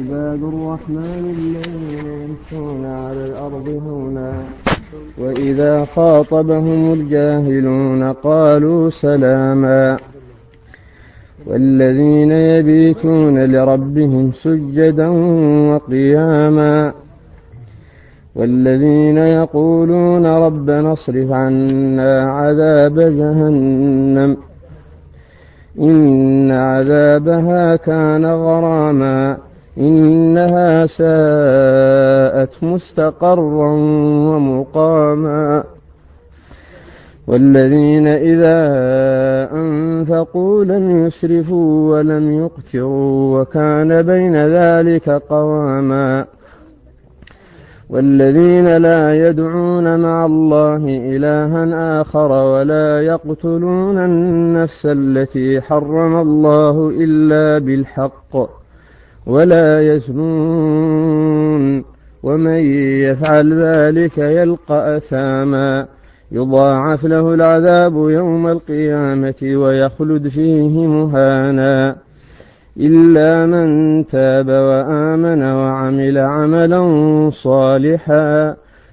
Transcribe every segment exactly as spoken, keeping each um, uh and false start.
وعباد الرحمن الذين يمشون على الأرض هونا وإذا خاطبهم الجاهلون قالوا سلاما والذين يبيتون لربهم سجدا وقياما والذين يقولون ربنا اصرف عنا عذاب جهنم إن عذابها كان غراما إنها ساءت مستقرا ومقاما والذين إذا أنفقوا لم يسرفوا ولم يقتروا وكان بين ذلك قواما والذين لا يدعون مع الله إلها آخر ولا يقتلون النفس التي حرم الله إلا بالحق ولا يزنون ومن يفعل ذلك يلقى أثاما يضاعف له العذاب يوم القيامة ويخلد فيه مهانا إلا من تاب وآمن وعمل عملا صالحا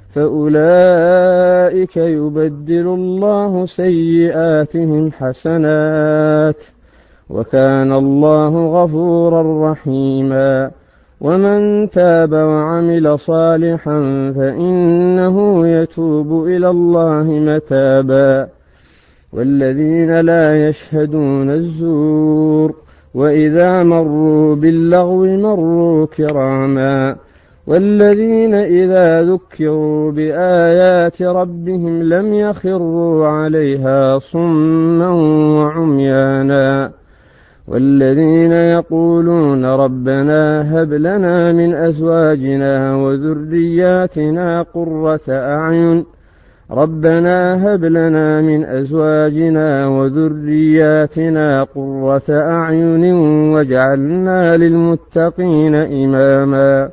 فأولئك يبدل الله سيئاتهم حسنات وكان الله غفورا رحيما ومن تاب وعمل صالحا فإنه يتوب إلى الله متابا والذين لا يشهدون الزور وإذا مروا باللغو مروا كراما والذين إذا ذكروا بآيات ربهم لم يخروا عليها صما وعميانا والذين يقولون ربنا هب لنا من أزواجنا وذرياتنا قرة أعين ربنا هب لنا من أزواجنا وذرياتنا قرة أعين واجعلنا للمتقين إماما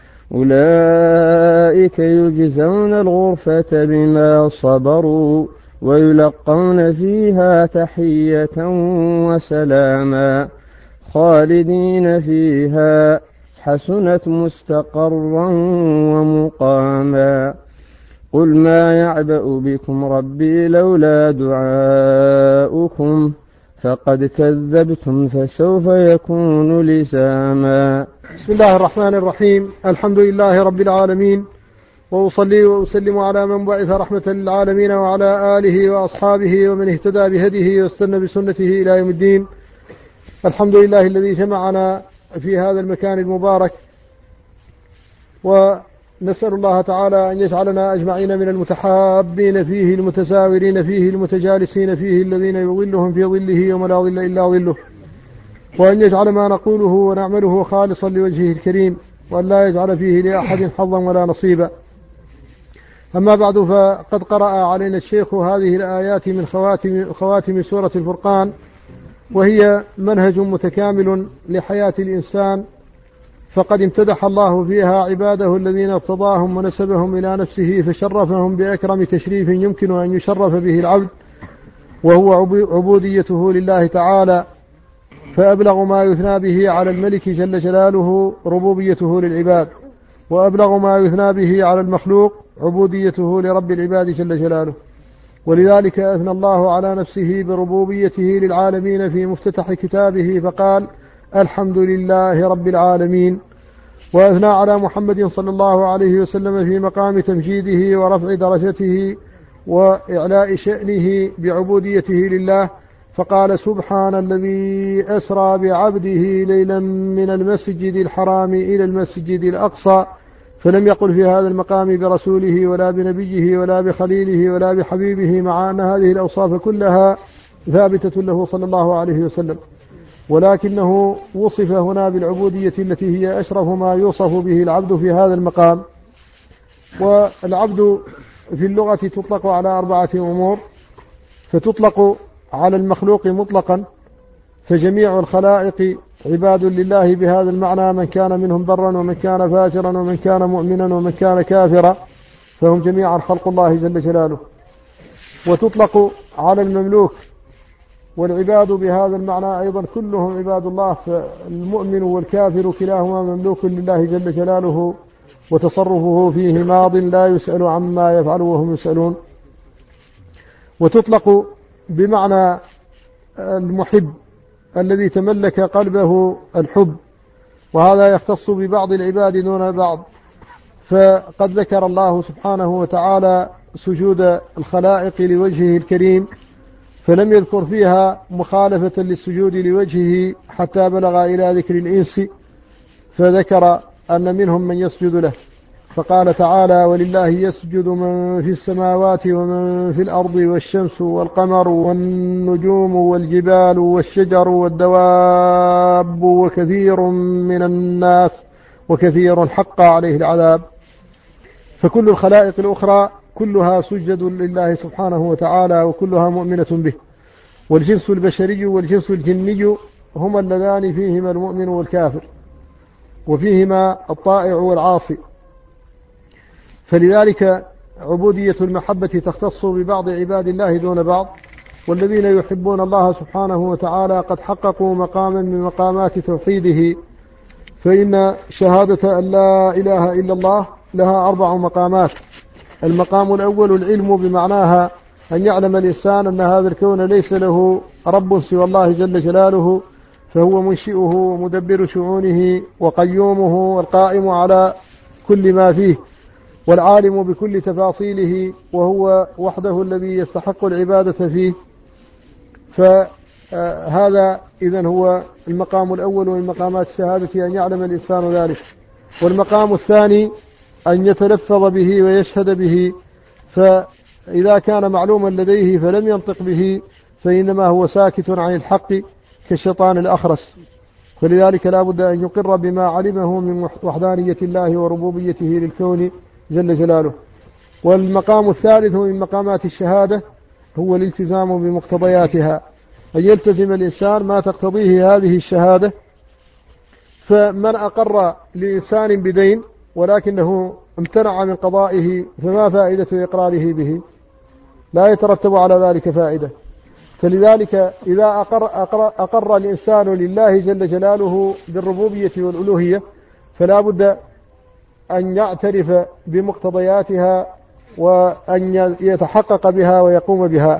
أولئك يجزون الغرفة بما صبروا ويلقون فيها تحية وسلاما خالدين فيها حسنت مستقرا ومقاما قل ما يعبأ بكم ربي لولا دعاؤكم فقد كذبتم فسوف يكون لزاما. بسم الله الرحمن الرحيم. الحمد لله رب العالمين وأصلي وأسلم على من بعث رحمة للعالمين وعلى آله وأصحابه ومن اهتدى بهديه واستنى بسنته إلى يوم الدين. الحمد لله الذي جمعنا في هذا المكان المبارك ونسأل الله تعالى أن يجعلنا أجمعين من المتحابين فيه المتساورين فيه المتجالسين فيه الذين يظلهم في ظله يوم لا ظل إلا ظله وأن يجعل ما نقوله ونعمله خالصا لوجهه الكريم وأن لا يجعل فيه لأحد حظا ولا نصيبا. أما بعد فقد قرأ علينا الشيخ هذه الآيات من خواتم, خواتم سورة الفرقان وهي منهج متكامل لحياة الإنسان فقد امتدح الله فيها عباده الذين ارتضاهم ونسبهم إلى نفسه فشرفهم بأكرم تشريف يمكن أن يشرف به العبد وهو عبوديته لله تعالى فأبلغ ما يثنى به على الملك جل جلاله ربوبيته للعباد وأبلغ ما يثنى به على المخلوق عبوديته لرب العباد جل جلاله ولذلك أثنى الله على نفسه بربوبيته للعالمين في مفتتح كتابه فقال الحمد لله رب العالمين وأثنى على محمد صلى الله عليه وسلم في مقام تمجيده ورفع درجته وإعلاء شأنه بعبوديته لله فقال سبحان الذي أسرى بعبده ليلا من المسجد الحرام إلى المسجد الأقصى فلم يقل في هذا المقام برسوله ولا بنبيه ولا بخليله ولا بحبيبه مع أن هذه الأوصاف كلها ثابتة له صلى الله عليه وسلم ولكنه وصف هنا بالعبودية التي هي أشرف ما يوصف به العبد في هذا المقام. والعبد في اللغة تطلق على أربعة أمور فتطلق على المخلوق مطلقا فجميع الخلائق عباد لله بهذا المعنى من كان منهم برا ومن كان فاجرا ومن كان مؤمنا ومن كان كافرا فهم جميعا خلق الله جل جلاله. وتطلق على المملوك والعباد بهذا المعنى أيضا كلهم عباد الله، فالمؤمن والكافر كلاهما مملوك لله جل جلاله، وتصرفه فيه ماض لا يسأل عما يفعل وهم يسألون. وتطلق بمعنى المحب الذي تملك قلبه الحب، وهذا يختص ببعض العباد دون بعض. فقد ذكر الله سبحانه وتعالى سجود الخلائق لوجهه الكريم، فلم يذكر فيها مخالفة للسجود لوجهه حتى بلغ إلى ذكر الإنس، فذكر أن منهم من يسجد له، فقال تعالى: ولله يسجد من في السماوات ومن في الأرض والشمس والقمر والنجوم والجبال والشجر والدواب وكثير من الناس وكثير حق عليه العذاب. فكل الخلائق الأخرى كلها سجد لله سبحانه وتعالى، وكلها مؤمنة به. والجنس البشري والجنس الجني هما اللذان فيهما المؤمن والكافر، وفيهما الطائع والعاصي. فلذلك عبودية المحبة تختص ببعض عباد الله دون بعض، والذين يحبون الله سبحانه وتعالى قد حققوا مقاما من مقامات توحيده. فإن شهادة أن لا إله إلا الله لها أربع مقامات. المقام الأول العلم بمعناها أن يعلم الإنسان أن هذا الكون ليس له رب سوى الله جل جلاله، فهو منشئه ومدبر شؤونه وقيومه والقائم على كل ما فيه، والعالم بكل تفاصيله، وهو وحده الذي يستحق العبادة فيه. فهذا إذن هو المقام الأول من مقامات الشهادة، أن يعلم الإنسان ذلك. والمقام الثاني أن يتلفظ به ويشهد به، فإذا كان معلوما لديه فلم ينطق به فإنما هو ساكت عن الحق كالشيطان الأخرس. فلذلك لا بد أن يقر بما علمه من وحدانية الله وربوبيته للكون جل جلاله. والمقام الثالث من مقامات الشهادة هو الالتزام بمقتضياتها، أن يلتزم الإنسان ما تقتضيه هذه الشهادة. فمن أقر لإنسان بدين ولكنه امتنع من قضائه فما فائدة إقراره به؟ لا يترتب على ذلك فائدة. فلذلك إذا أقر, أقر, أقر الإنسان لله جل جلاله بالربوبية والألوهية فلا بد أن يعترف بمقتضياتها وأن يتحقق بها ويقوم بها.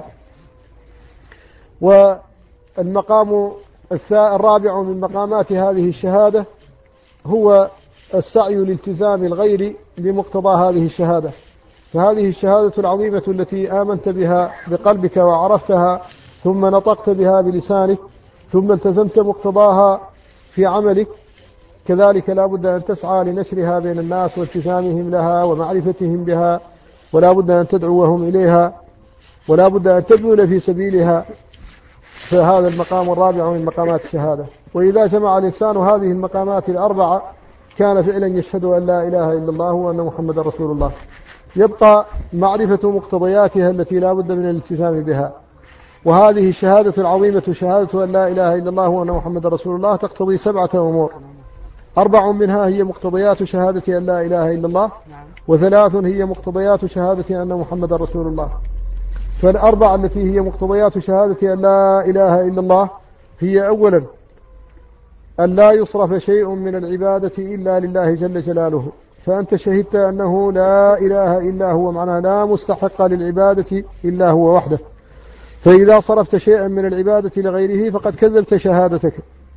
والمقام الرابع من مقامات هذه الشهادة هو السعي لالتزام الغير بمقتضى هذه الشهادة. فهذه الشهادة العظيمة التي آمنت بها بقلبك وعرفتها ثم نطقت بها بلسانك ثم التزمت مقتضاها في عملك، كذلك لا بد أن تسعى لنشرها بين الناس والتزامهم لها ومعرفتهم بها، ولا بد أن تدعوهم إليها، ولا بد أن تبذل في سبيلها. فهذا المقام الرابع من مقامات الشهادة. وإذا جمع الإنسان هذه المقامات الأربعة كان فعلا يشهد أن لا إله إلا الله وأن محمد رسول الله. يبقى معرفة مقتضياتها التي لا بد من الالتزام بها. وهذه الشهادة العظيمة شهادة أن لا إله إلا الله وأن محمد رسول الله تقتضي سبعة أمور. أربع منها هي مقتضيات شهادة أن لا إله إلا الله، وثلاث هي مقتضيات شهادة أن محمد رسول الله. فالأربع التي هي مقتضيات شهادة أن لا إله إلا الله هي أولا أن لا يصرف شيء من العبادة إلا لله جل جلاله، فأنت شهدت أنه لا إله إلا هو، معناه لا مستحق للعبادة إلا هو وحده. فإذا صرفت شيئا من العبادة لغيره فقد كذبت شهادتك،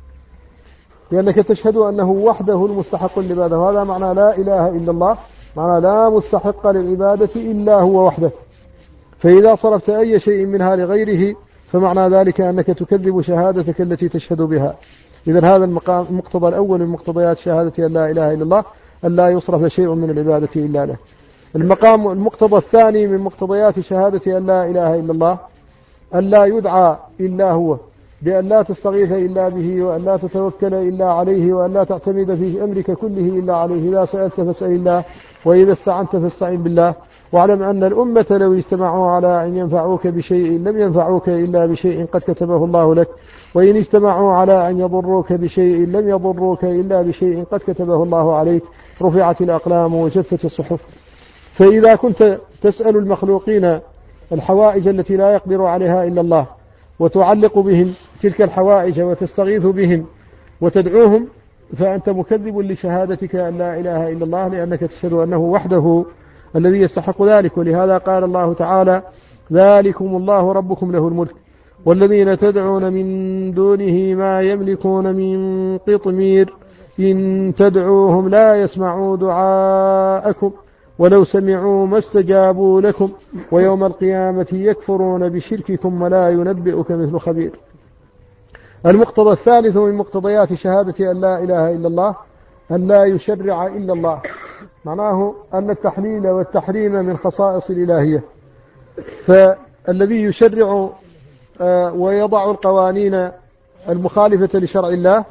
لأنك تشهد أنه وحده المستحق للعبادة، وهذا معنى لا إله إلا الله، معنى لا مستحق للعبادة إلا هو وحده. فإذا صرفت أي شيء منها لغيره فمعنى ذلك أنك تكذب شهادتك التي تشهد بها. إذن هذا المقتضى الأول من مقتضيات شهادة أن لا إله إلا الله أن لا يصرف شيء من العبادة إلا له. المقام المقتضى الثاني من مقتضيات شهادة أن لا إله إلا الله أن لا يدعى إلا هو، بأن لا تستغيث إلا به، وأن لا تتوكل إلا عليه، وأن لا تعتمد في أمرك كله إلا عليه. إذا سألت فاسأل الله، وإذا استعنت فاستعن بالله. واعلم أن الأمة لو اجتمعوا على أن ينفعوك بشيء لم ينفعوك إلا بشيء قد كتبه الله لك، وإن اجتمعوا على أن يضروك بشيء لم يضروك إلا بشيء قد كتبه الله عليك. رفعت الأقلام وجفت الصحف. فإذا كنت تسأل المخلوقين الحوائج التي لا يقدر عليها إلا الله، وتعلق بهم تلك الحوائج وتستغيث بهم وتدعوهم فأنت مكذب لشهادتك أن لا إله إلا الله، لأنك تشهد أنه وحده الذي يستحق ذلك. ولهذا قال الله تعالى: ذلكم الله ربكم له الملك والذين تدعون من دونه ما يملكون من قطمير إن تدعوهم لا يسمعوا دعاءكم ولو سمعوا ما استجابوا لكم ويوم القيامة يكفرون بشرككم ولا ينبئك مثل خبير. المقتضى الثالث من مقتضيات شهادة أن لا إله إلا الله أن لا يشرع إلا الله، معناه أن التحليل والتحريم من خصائص الإلهية، فالذي يشرع ويضع القوانين المخالفة لشرع الله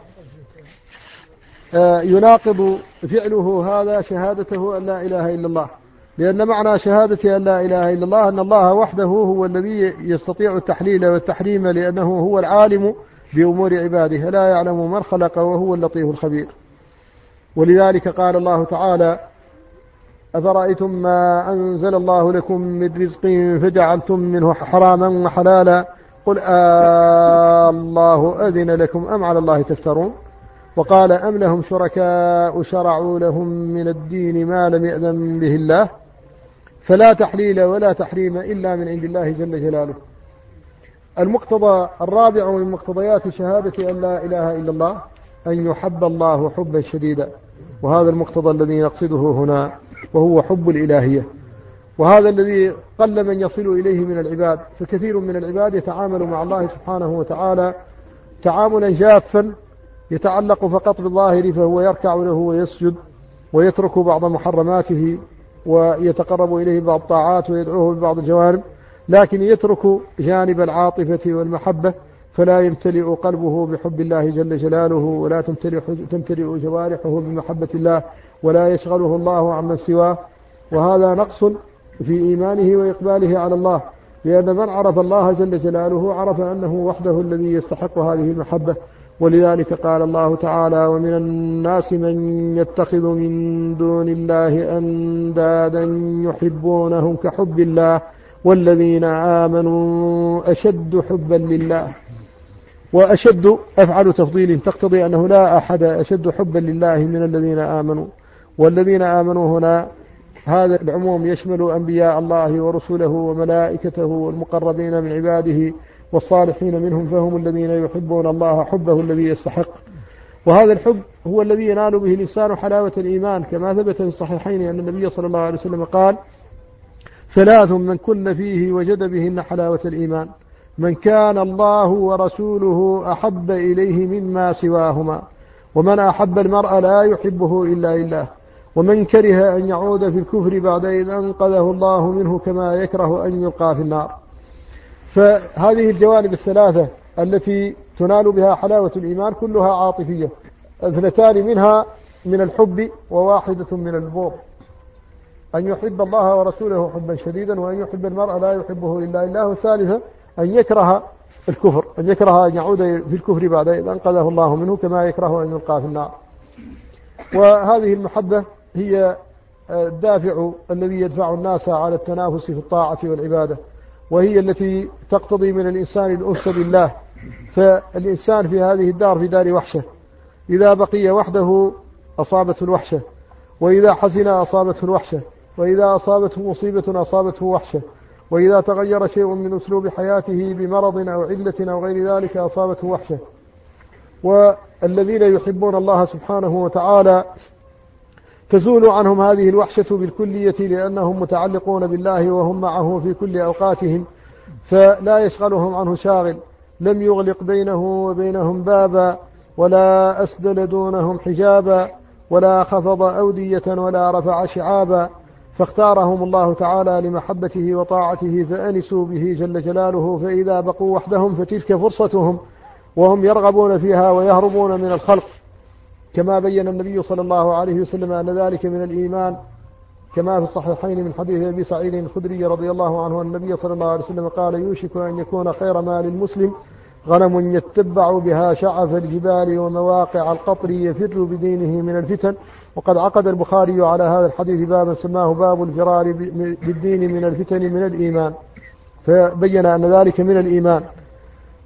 يناقض فعله هذا شهادته أن لا إله إلا الله، لأن معنى شهادة أن لا إله إلا الله أن الله وحده هو الذي يستطيع التحليل والتحريم، لأنه هو العالم بأمور عباده لا يعلم من خلق وهو اللطيف الخبير. ولذلك قال الله تعالى: أفرأيتم ما أنزل الله لكم من رزق فجعلتم منه حراما وحلالا قل آه الله أذن لكم أم على الله تفترون. وقال: أم لهم شركاء شرعوا لهم من الدين ما لم يأذن به الله. فلا تحليل ولا تحريم إلا من عند الله جل جلاله. المقتضى الرابع من مقتضيات شهادة أن لا إله إلا الله أن يحب الله حبا شديدا، وهذا المقتضى الذي نقصده هنا، وهو حب الإلهية، وهذا الذي قل من يصل إليه من العباد، فكثير من العباد يتعامل مع الله سبحانه وتعالى تعاملا جافا يتعلق فقط بالظاهر، فهو يركع له ويسجد ويترك بعض محرماته ويتقرب إليه بعض الطاعات ويدعوه ببعض الجوانب، لكن يترك جانب العاطفة والمحبة، فلا يمتلئ قلبه بحب الله جل جلاله، ولا تمتلئ, تمتلئ جوارحه بمحبة الله، ولا يشغله الله عمن سواه. وهذا نقص في إيمانه وإقباله على الله، لأن من عرف الله جل جلاله عرف أنه وحده الذي يستحق هذه المحبة. ولذلك قال الله تعالى: ومن الناس من يتخذ من دون الله أندادا يحبونهم كحب الله والذين آمنوا أشد حبا لله. وأشد أفعل تفضيل تقتضي أنه لا أحد أشد حبا لله من الذين آمنوا. والذين آمنوا هنا هذا العموم يشمل أنبياء الله ورسله وملائكته والمقربين من عباده والصالحين منهم، فهم الذين يحبون الله حبه الذي يستحق. وهذا الحب هو الذي ينال به الإنسان حلاوة الإيمان، كما ثبت في الصحيحين أن النبي صلى الله عليه وسلم قال: ثلاث من كن فيه وجد بهن حلاوة الإيمان: من كان الله ورسوله أحب إليه مما سواهما، ومن أحب المرء لا يحبه إلا لله، ومن كره أن يعود في الكفر بعد إذ أنقذه الله منه كما يكره أن يلقى في النار. فهذه الجوانب الثلاثة التي تنال بها حلاوة الإيمان كلها عاطفية، اثنتان منها من الحب وواحدة من البغض، أن يحب الله ورسوله حبا شديدا، وأن يحب المرء لا يحبه إلا لله، والثالثة أن يكره الكفر، أن يكره أن يعود في الكفر بعد إذ أنقذه الله منه كما يكره أن يلقى في النار. وهذه المحبة هي الدافع الذي يدفع الناس على التنافس في الطاعة والعبادة، وهي التي تقتضي من الإنسان الأنس بالله. فالإنسان في هذه الدار في دار وحشة، إذا بقي وحده أصابته الوحشة، وإذا حزن أصابته الوحشة، وإذا أصابته مصيبة أصابته وحشة، وإذا تغير شيء من أسلوب حياته بمرض أو علة أو غير ذلك أصابته وحشة. والذين يحبون الله سبحانه وتعالى تزول عنهم هذه الوحشة بالكلية، لأنهم متعلقون بالله وهم معه في كل أوقاتهم، فلا يشغلهم عنه شاغل، لم يغلق بينه وبينهم بابا، ولا أسدل دونهم حجابا، ولا خفض أودية ولا رفع شعابا، فاختارهم الله تعالى لمحبته وطاعته فأنسوا به جل جلاله. فإذا بقوا وحدهم فتلك فرصتهم، وهم يرغبون فيها ويهربون من الخلق، كما بين النبي صلى الله عليه وسلم أن ذلك من الإيمان، كما في الصحيحين من حديث أبي سعيد الخدري رضي الله عنه أن النبي صلى الله عليه وسلم قال: يوشك أن يكون خير مال المسلم غنم يتبع بها شعف الجبال ومواقع القطر يفر بدينه من الفتن. وقد عقد البخاري على هذا الحديث بابا سماه باب الفرار بالدين من الفتن من الإيمان، فبين أن ذلك من الإيمان.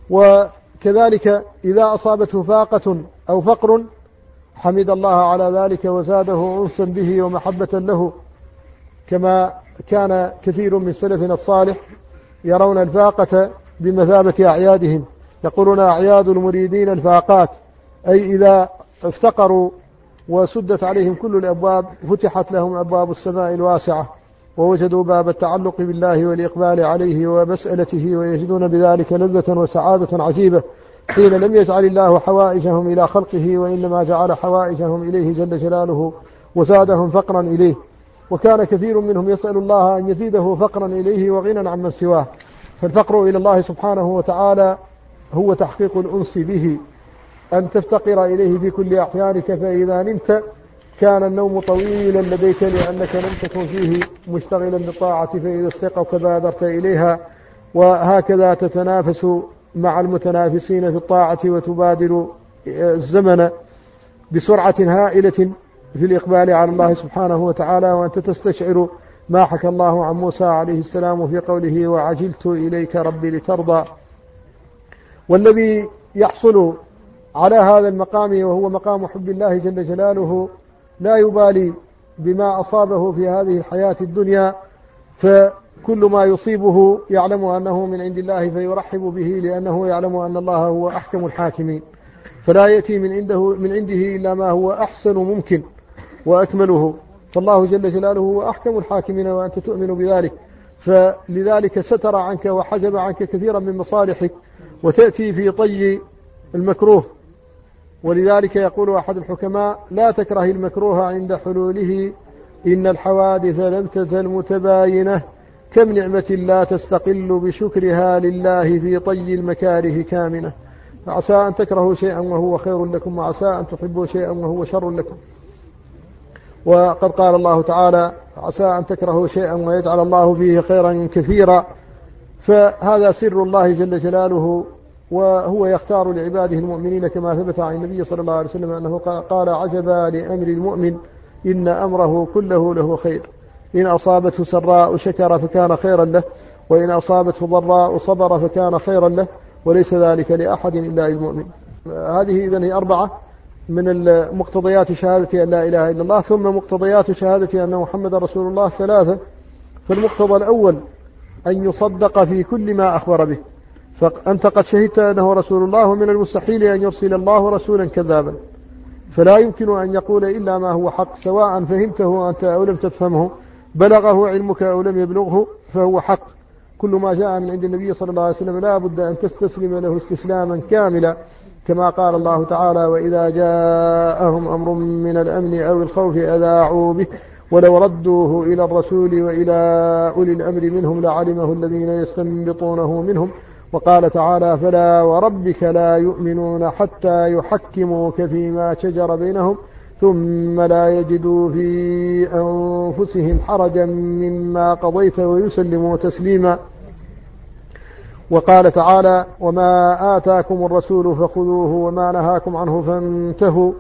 وكذلك إذا أصابته فاقة أو فقر حمد الله على ذلك وزاده أنسا به ومحبة له، كما كان كثير من سلفنا الصالح يرون الفاقة بمثابة أعيادهم، يقولون أعياد المريدين الفاقات، أي إذا افتقروا وسدت عليهم كل الأبواب فتحت لهم أبواب السماء الواسعة ووجدوا باب التعلق بالله والإقبال عليه ومسألته، ويجدون بذلك لذة وسعادة عجيبة حين لم يجعل الله حوائجهم إلى خلقه وإنما جعل حوائجهم إليه جل جلاله وزادهم فقرا إليه. وكان كثير منهم يسأل الله أن يزيده فقرا إليه وغنى عمن سواه. فالفقر إلى الله سبحانه وتعالى هو تحقيق الأنس به، أن تفتقر إليه في كل أحيانك، فإذا نمت كان النوم طويلا لديك لأنك لم تكن فيه مشتغلا بالطاعة، فإذا استيقظت بادرت إليها، وهكذا تتنافس مع المتنافسين في الطاعة وتبادر الزمن بسرعة هائلة في الإقبال على الله سبحانه وتعالى، وأنت تستشعر ما حكى الله عن موسى عليه السلام في قوله وعجلت إليك ربي لترضى. والذي يحصل على هذا المقام وهو مقام حب الله جل جلاله لا يبالي بما أصابه في هذه الحياة الدنيا، فكل ما يصيبه يعلم أنه من عند الله فيرحب به، لأنه يعلم أن الله هو أحكم الحاكمين، فلا يأتي من عنده, من عنده إلا ما هو أحسن ممكن وأكمله، فالله جل جلاله هو أحكم الحاكمين وأنت تؤمن بذلك، فلذلك ستر عنك وحجب عنك كثيرا من مصالحك وتأتي في طي المكروه. ولذلك يقول أحد الحكماء لا تكره المكروه عند حلوله، إن الحوادث لم تزل متباينة، كم نعمة لا تستقل بشكرها لله في طي المكاره كامنة. فعسى أن تكرهوا شيئا وهو خير لكم، وعسى أن تحبوا شيئا وهو شر لكم. وقد قال الله تعالى عسى أن تكرهوا شيئا ويجعل الله فيه خيرا كثيرا، فهذا سر الله جل جلاله، وهو يختار لعباده المؤمنين كما ثبت عن النبي صلى الله عليه وسلم أنه قال عجبا لأمر المؤمن إن أمره كله له خير، إن أصابته سراء شكر فكان خيرا له، وإن أصابته ضراء صبر فكان خيرا له، وليس ذلك لأحد إلا المؤمن. هذه إذن هي أربعة من مقتضيات شهادة أن لا إله إلا الله. ثم مقتضيات شهادة أن محمد رسول الله ثلاثة. فالمقتضى الأول أن يصدق في كل ما أخبر به، فأنت قد شهدت أنه رسول الله، ومن المستحيل أن يرسل الله رسولا كذابا، فلا يمكن أن يقول إلا ما هو حق، سواء فهمته أنت أو لم تفهمه، بلغه علمك أو لم يبلغه، فهو حق. كل ما جاء من عند النبي صلى الله عليه وسلم لا بد أن تستسلم له استسلاما كاملا، كما قال الله تعالى وإذا جاءهم أمر من الأمن أو الخوف أذاعوا به ولو ردوه إلى الرسول وإلى أولي الأمر منهم لعلمه الذين يستنبطونه منهم. وقال تعالى فلا وربك لا يؤمنون حتى يحكموك فيما شجر بينهم ثم لا يجدوا في أنفسهم حرجا مما قضيت ويسلموا تسليما. وقال تعالى وما آتاكم الرسول فخذوه وما نهاكم عنه فانتهوا.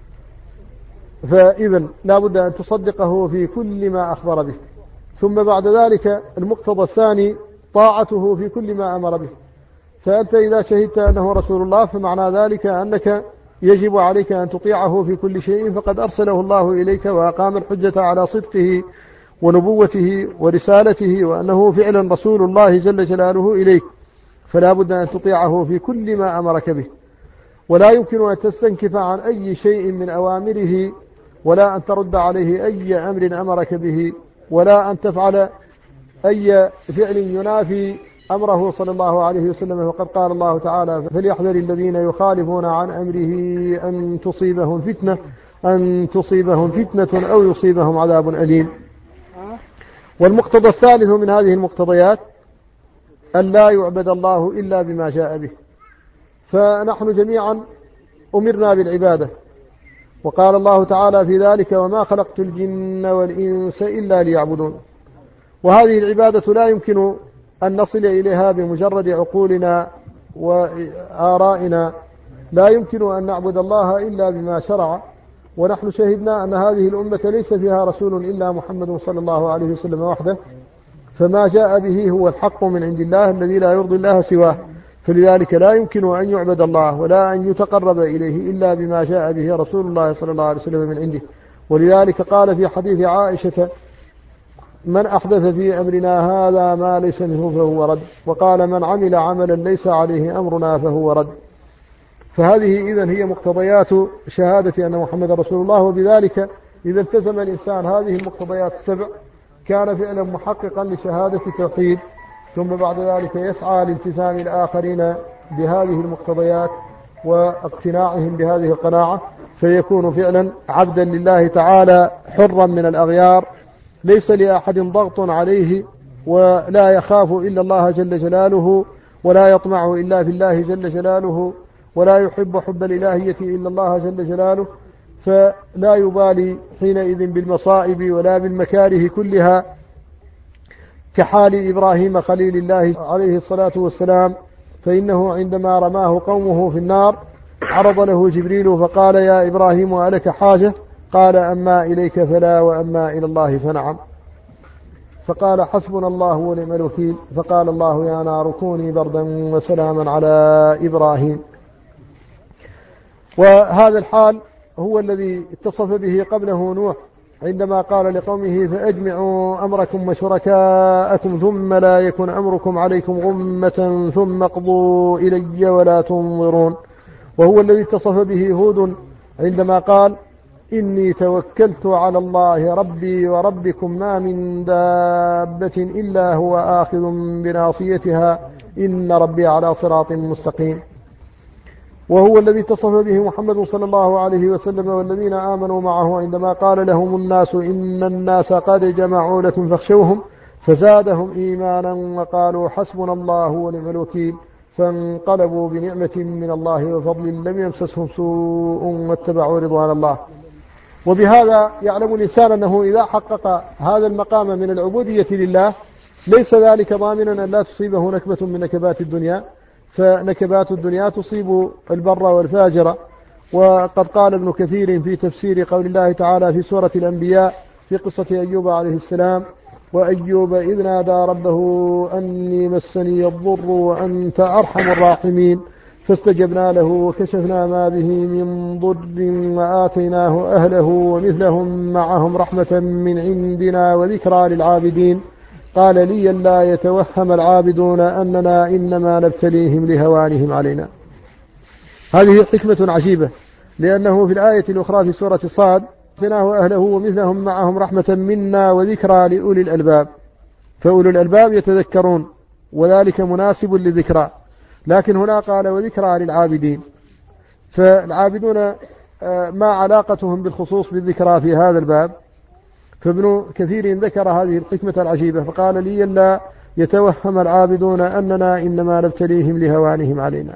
فإذن لا بد أن تصدقه في كل ما أخبر به. ثم بعد ذلك المقتضى الثاني طاعته في كل ما أمر به. فأنت إذا شهدت أنه رسول الله فمعنى ذلك أنك يجب عليك أن تطيعه في كل شيء، فقد أرسله الله إليك وأقام الحجة على صدقه ونبوته ورسالته وأنه فعلا رسول الله جل جلاله إليك، فلا بد أن تطيعه في كل ما أمرك به، ولا يمكن أن تستنكف عن أي شيء من أوامره، ولا أن ترد عليه أي أمر أمرك به، ولا أن تفعل أي فعل ينافي أمره صلى الله عليه وسلم. وقد قال الله تعالى فليحذر الذين يخالفون عن أمره أن تصيبهم فتنة أن تصيبهم فتنة أو يصيبهم عذاب أليم. والمقتضى الثالث من هذه المقتضيات أن لا يعبد الله إلا بما جاء به. فنحن جميعا أمرنا بالعبادة، وقال الله تعالى في ذلك وما خلقت الجن والإنس إلا ليعبدون. وهذه العبادة لا يمكن أن نصل إليها بمجرد عقولنا وآرائنا، لا يمكن أن نعبد الله إلا بما شرع. ونحن شهدنا أن هذه الأمة ليس فيها رسول إلا محمد صلى الله عليه وسلم وحده، فما جاء به هو الحق من عند الله الذي لا يرضي الله سواه. فلذلك لا يمكن أن يعبد الله ولا أن يتقرب إليه إلا بما جاء به رسول الله صلى الله عليه وسلم من عنده. ولذلك قال في حديث عائشة: من أحدث في أمرنا هذا ما ليس منه فهو رد، وقال: من عمل عملا ليس عليه أمرنا فهو رد. فهذه إذن هي مقتضيات شهادة أن محمد رسول الله. وبذلك إذا التزم الإنسان هذه المقتضيات السبع كان فعلا محققا لشهادة التوحيد، ثم بعد ذلك يسعى لالتزام الآخرين بهذه المقتضيات واقتناعهم بهذه القناعة، فيكون فعلا عبدا لله تعالى حرا من الأغيار، ليس لأحد ضغط عليه، ولا يخاف إلا الله جل جلاله، ولا يطمع إلا في الله جل جلاله، ولا يحب حب الإلهية إلا الله جل جلاله، فلا يبالي حينئذ بالمصائب ولا بالمكاره كلها، كحال إبراهيم خليل الله عليه الصلاة والسلام. فإنه عندما رماه قومه في النار عرض له جبريل فقال: يا إبراهيم ألك حاجة؟ قال: أما إليك فلا، وأما إلى الله فنعم. فقال: حسبنا الله ونعم الوكيل. فقال الله: يا نار كوني بردا وسلاما على إبراهيم. وهذا الحال هو الذي اتصف به قبله نوح عندما قال لقومه: فأجمعوا أمركم وشركاءكم ثم لا يكن أمركم عليكم غمة ثم اقضوا إلي ولا تنظرون. وهو الذي اتصف به هود عندما قال: إني توكلت على الله ربي وربكم ما من دابة إلا هو آخذ بناصيتها إن ربي على صراط مستقيم. وهو الذي اتصف به محمد صلى الله عليه وسلم والذين آمنوا معه عندما قال لهم الناس: إن الناس قد جمعوا لكم فاخشوهم فزادهم إيمانا وقالوا حسبنا الله ونعم الوكيل، فانقلبوا بنعمة من الله وفضل لم يمسسهم سوء واتبعوا رضوان الله. وبهذا يعلم الإنسان أنه إذا حقق هذا المقام من العبودية لله ليس ذلك ضامنا أن لا تصيبه نكبة من نكبات الدنيا، فنكبات الدنيا تصيب البر والفاجر. وقد قال ابن كثير في تفسير قول الله تعالى في سورة الأنبياء في قصة أيوب عليه السلام: وأيوب إذ نادى ربه أني مسني الضر وأنت أرحم الراحمين فاستجبنا له وكشفنا ما به من ضر وآتيناه أهله ومثلهم معهم رحمة من عندنا وذكرى للعابدين قال لي لا يتوهم العابدون أننا إنما نبتليهم لهوانهم علينا. هذه حكمة عجيبة، لأنه في الآية الأخرى في سورة صاد: آتيناه أهله ومثلهم معهم رحمة منا وذكرى لأولي الألباب. فأولي الألباب يتذكرون وذلك مناسب للذكرى، لكن هنا قال وذكرى للعابدين، فالعابدون ما علاقتهم بالخصوص بالذكرى في هذا الباب؟ فابن كثير ذكر هذه الحكمة العجيبة فقال لي لا يتوهم العابدون أننا إنما نبتليهم لهوانهم علينا.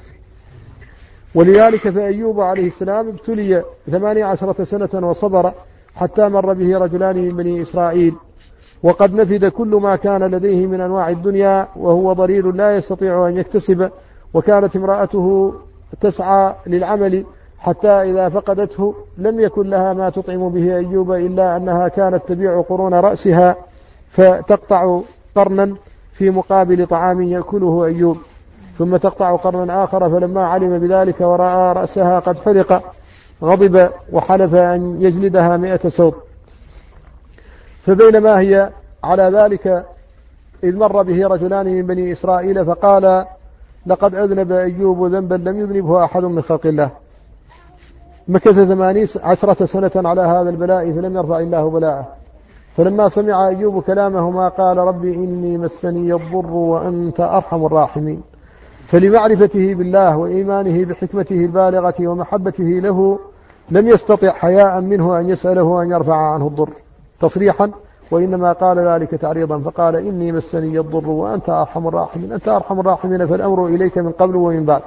ولذلك فأيوب عليه السلام ابتلي ثمانية عشرة سنة وصبر حتى مر به رجلان من بني إسرائيل، وقد نفد كل ما كان لديه من أنواع الدنيا وهو ضرير لا يستطيع أن يكتسب، وكانت امرأته تسعى للعمل حتى إذا فقدته لم يكن لها ما تطعم به أيوب إلا أنها كانت تبيع قرون رأسها فتقطع قرنا في مقابل طعام يأكله أيوب، ثم تقطع قرنا آخر، فلما علم بذلك ورأى رأسها قد حرق غضب وحلف أن يجلدها مئة سوط. فبينما هي على ذلك إذ مر به رجلان من بني إسرائيل فقال لقد أذنب أيوب ذنبا لم يذنبه أحد من خلق الله. مكث ثمانين عشرة سنة على هذا البلاء فلم يرفع الله بلاءه. فلما سمع أيوب كلامهما قال ربي إني مسني الضر وأنت أرحم الراحمين. فلمعرفته بالله وإيمانه بحكمته البالغة ومحبته له لم يستطع حياء منه أن يسأله أن يرفع عنه الضر تصريحا، وإنما قال ذلك تعريضا فقال إني مسني الضر وأنت أرحم الراحمين. أنت أرحم الراحمين فالأمر إليك من قبل ومن بعد.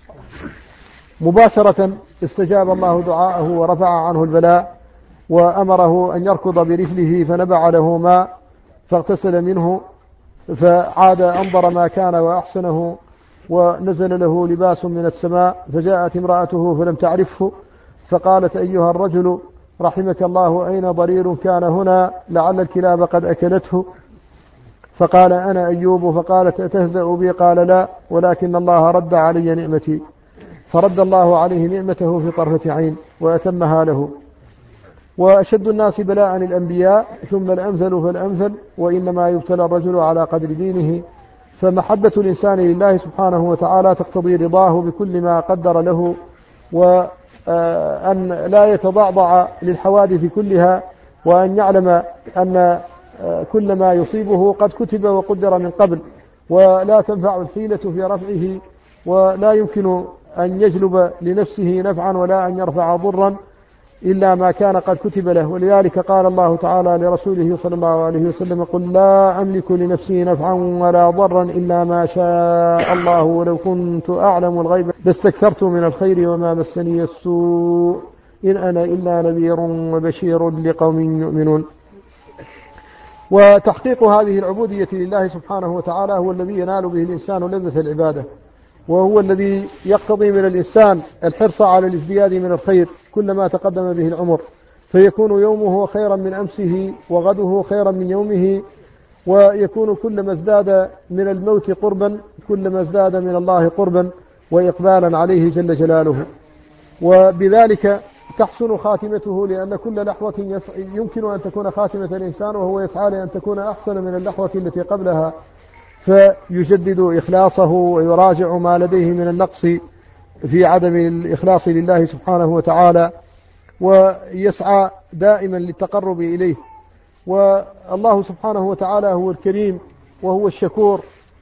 مباشرة استجاب الله دعاءه ورفع عنه البلاء وأمره أن يركض برجله فنبع له ماء فاغتسل منه فعاد أنظر ما كان وأحسنه، ونزل له لباس من السماء، فجاءت امرأته فلم تعرفه فقالت أيها الرجل رحمك الله أين ضرير كان هنا لعل الكلاب قد أكلته. فقال أنا أيوب، فقالت أتهزأ بي؟ قال لا، ولكن الله رد علي نعمتي. فرد الله عليه نعمته في طرفة عين وأتمها له. وأشد الناس بلاء الأنبياء ثم الأمثل فالأمثل، وإنما يبتلى الرجل على قدر دينه. فمحبة الإنسان لله سبحانه وتعالى تقتضي رضاه بكل ما قدر له، وأن لا يتضعضع للحوادث كلها، وأن يعلم أن كل ما يصيبه قد كتب وقدر من قبل، ولا تنفع الحيلة في رفعه، ولا يمكن أن يجلب لنفسه نفعا ولا أن يرفع ضرا إلا ما كان قد كتب له. ولذلك قال الله تعالى لرسوله صلى الله عليه وسلم: قل لا أملك لنفسي نفعا ولا ضرا إلا ما شاء الله ولو كنت أعلم الغيب لاستكثرت من الخير وما مسني السوء إن أنا إلا نذير وبشير لقوم يؤمنون. وتحقيق هذه العبودية لله سبحانه وتعالى هو الذي ينال به الإنسان لذة العبادة، وهو الذي يقتضي من الإنسان الحرص على الازدياد من الخير كلما تقدم به العمر، فيكون يومه خيرا من أمسه وغده خيرا من يومه، ويكون كلما ازداد من الموت قربا كلما ازداد من الله قربا وإقبالا عليه جل جلاله. وبذلك تحسن خاتمته، لأن كل لحظة يمكن أن تكون خاتمة الإنسان وهو يسعى لأن تكون أحسن من اللحظة التي قبلها، فيجدد إخلاصه ويراجع ما لديه من النقص في عدم الإخلاص لله سبحانه وتعالى، ويسعى دائما للتقرب إليه. والله سبحانه وتعالى هو الكريم وهو الشكور،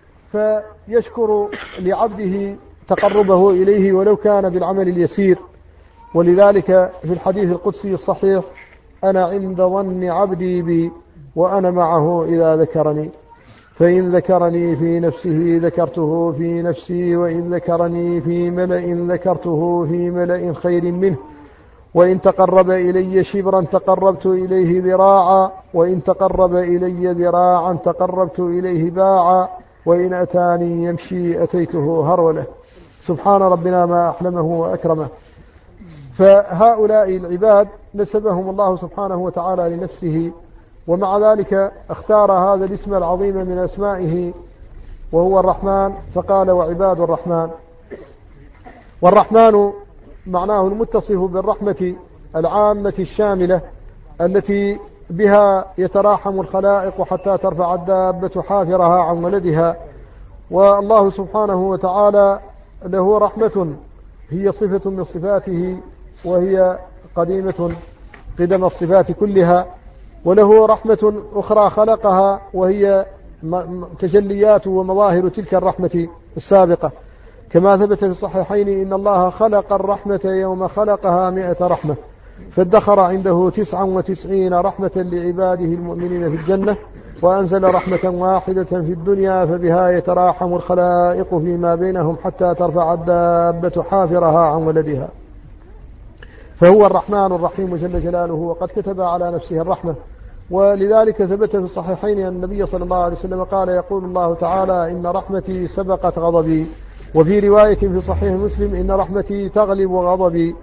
فيشكر لعبده تقربه إليه ولو كان بالعمل اليسير. ولذلك في الحديث القدسي الصحيح: أنا عند ظن عبدي بي وأنا معه إذا ذكرني، فإن ذكرني في نفسه ذكرته في نفسي، وإن ذكرني في ملأ ذكرته في ملأ خير منه، وإن تقرب إلي شبرا تقربت إليه ذراعا، وإن تقرب إلي ذراعا تقربت إليه باعا، وإن أتاني يمشي أتيته هرولة. سبحان ربنا ما أحلمه وأكرمه. فهؤلاء العباد نسبهم الله سبحانه وتعالى لنفسه، ومع ذلك اختار هذا الاسم العظيم من أسمائه وهو الرحمن، فقال: وعباد الرحمن. والرحمن معناه المتصف بالرحمة العامة الشاملة التي بها يتراحم الخلائق حتى ترفع الدابة حافرها عن ولدها. والله سبحانه وتعالى له رحمة هي صفة من صفاته، وهي قديمة قدم الصفات كلها، وله رحمة أخرى خلقها وهي تجليات ومظاهر تلك الرحمة السابقة، كما ثبت في الصحيحين: إن الله خلق الرحمة يوم خلقها مئة رحمة، فادخر عنده تسعا وتسعين رحمة لعباده المؤمنين في الجنة، وأنزل رحمة واحدة في الدنيا فبها يتراحم الخلائق فيما بينهم حتى ترفع الدابة حافرها عن ولدها. فهو الرحمن الرحيم جل جلاله، وقد كتب على نفسه الرحمة. ولذلك ثبت في الصحيحين أن النبي صلى الله عليه وسلم قال: يقول الله تعالى: إن رحمتي سبقت غضبي. وفي رواية في صحيح مسلم: إن رحمتي تغلب غضبي.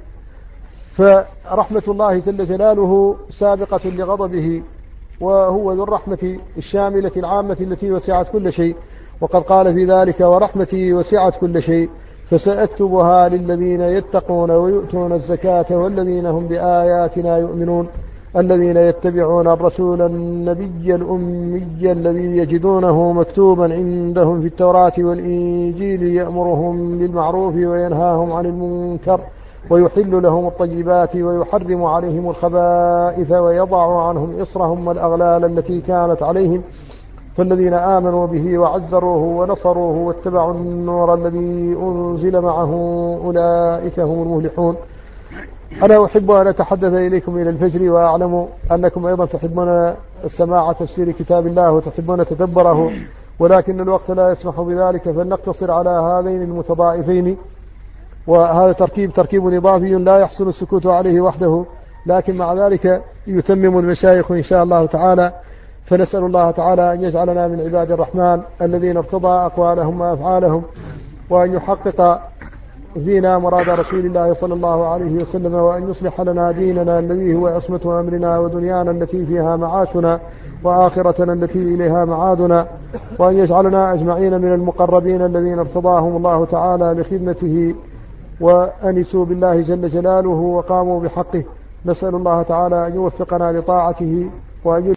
فرحمة الله جل جلاله سابقة لغضبه، وهو ذو الرحمة الشاملة العامة التي وسعت كل شيء. وقد قال في ذلك: ورحمتي وسعت كل شيء فسأكتبها للذين يتقون ويؤتون الزكاة والذين هم بآياتنا يؤمنون، الذين يتبعون الرسول النبي الأمي الذي يجدونه مكتوبا عندهم في التوراة والإنجيل، يأمرهم بالمعروف وينهاهم عن المنكر ويحل لهم الطيبات ويحرم عليهم الخبائث ويضع عنهم إصرهم والأغلال التي كانت عليهم. فالذين آمنوا به وعزروه ونصروه واتبعوا النور الذي أنزل معه أولئك هم المفلحون. أنا أحب أن أتحدث إليكم إلى الفجر، وأعلم أنكم أيضا تحبون السماع تفسير كتاب الله وتحبون تدبره، ولكن الوقت لا يسمح بذلك، فلنقتصر على هذين المتضاعفين. وهذا تركيب تركيب إضافي لا يحصل السكوت عليه وحده، لكن مع ذلك يتمم المشايخ إن شاء الله تعالى. فنسأل الله تعالى أن يجعلنا من عباد الرحمن الذين ارتضى أقوالهم وأفعالهم، وأن يحقق فينا مراد رسول الله صلى الله عليه وسلم، وأن يصلح لنا ديننا الذي هو عصمة أمرنا ودنيانا التي فيها معاشنا، وآخرتنا التي إليها معادنا، وأن يجعلنا أجمعين من المقربين الذين ارتضاهم الله تعالى لخدمته وأنسوا بالله جل جلاله وقاموا بحقه. نسأل الله تعالى أن يوفقنا لطاعته وأن